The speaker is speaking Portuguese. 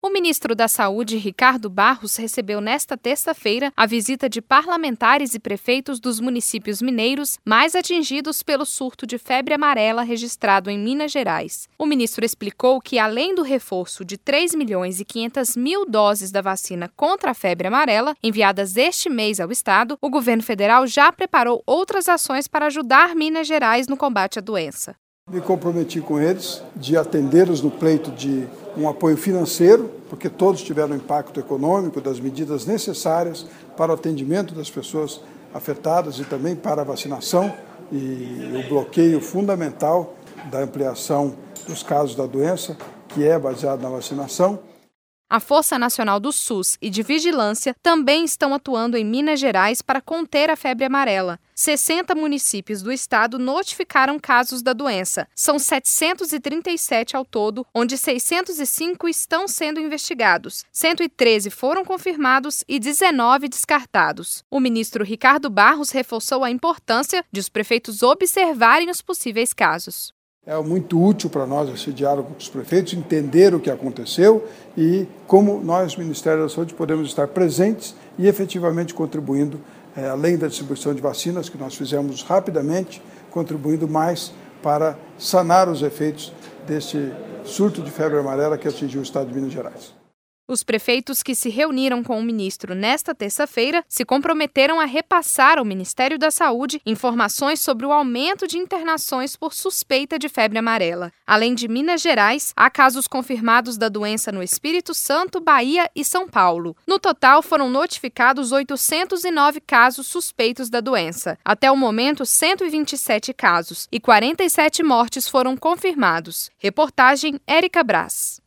O ministro da Saúde, Ricardo Barros, recebeu nesta terça-feira a visita de parlamentares e prefeitos dos municípios mineiros mais atingidos pelo surto de febre amarela registrado em Minas Gerais. O ministro explicou que, além do reforço de 3.500.000 doses da vacina contra a febre amarela, enviadas este mês ao estado, o governo federal já preparou outras ações para ajudar Minas Gerais no combate à doença. Me comprometi com eles de atendê-los no pleito de um apoio financeiro, porque todos tiveram impacto econômico das medidas necessárias para o atendimento das pessoas afetadas e também para a vacinação e o bloqueio fundamental da ampliação dos casos da doença, que é baseado na vacinação. A Força Nacional do SUS e de Vigilância também estão atuando em Minas Gerais para conter a febre amarela. 60 municípios do estado notificaram casos da doença. São 737 ao todo, onde 605 estão sendo investigados. 113 foram confirmados e 19 descartados. O ministro Ricardo Barros reforçou a importância de os prefeitos observarem os possíveis casos. É muito útil para nós esse diálogo com os prefeitos, entender o que aconteceu e como nós, Ministério da Saúde, podemos estar presentes e efetivamente contribuindo, além da distribuição de vacinas, que nós fizemos rapidamente, contribuindo mais para sanar os efeitos desse surto de febre amarela que atingiu o estado de Minas Gerais. Os prefeitos que se reuniram com o ministro nesta terça-feira se comprometeram a repassar ao Ministério da Saúde informações sobre o aumento de internações por suspeita de febre amarela. Além de Minas Gerais, há casos confirmados da doença no Espírito Santo, Bahia e São Paulo. No total, foram notificados 809 casos suspeitos da doença. Até o momento, 127 casos e 47 mortes foram confirmados. Reportagem Érica Braz.